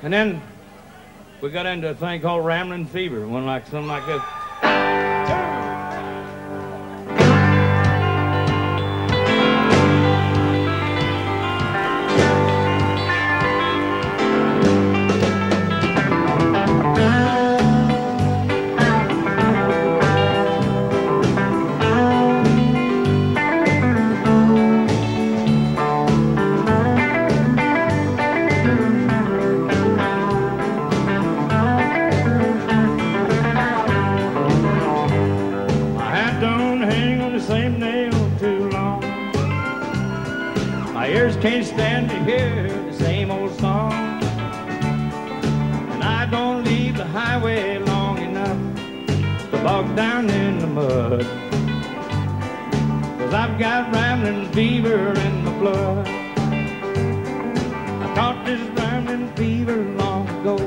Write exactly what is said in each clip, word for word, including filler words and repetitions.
And then we got into a thing called Rambling Fever, one like something like this. Can't stand to hear the same old song, and I don't leave the highway long enough to bog down in the mud, 'cause I've got rambling fever in my blood. I caught this rambling fever long ago,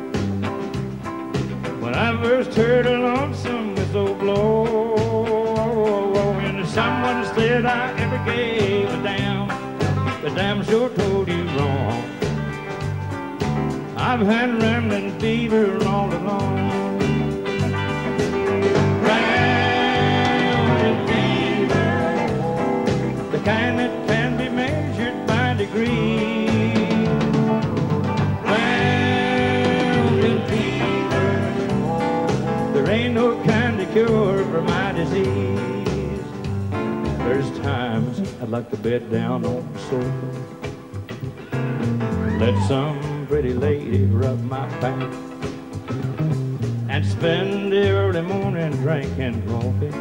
when I first heard a lonesome whistle blow, and someone said I ever gave a damn, the damn sure told you wrong. I've had rambling fever all along. Rambling fever, the kind that can be measured by degrees. Rambling fever, there ain't no kind of cure for my disease. There's times I'd like to bed down on the sofa, let some pretty lady rub my back, and spend the early morning drinking coffee,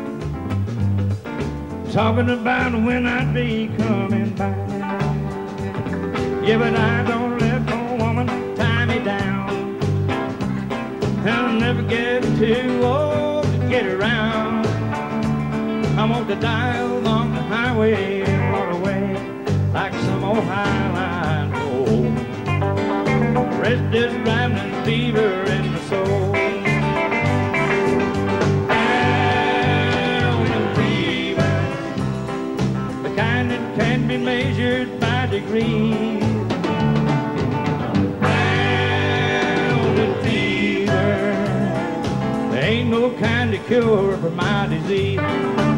talking about when I'd be coming back. Yeah, but I don't let no woman tie me down, and I'll never get too old to get around. I want to die along the highway and run away like some old highline pole. Rest this rambling fever in my soul. Rambling fever, the kind that can be measured by degrees. Rambling fever, there ain't no kind of cure for my disease.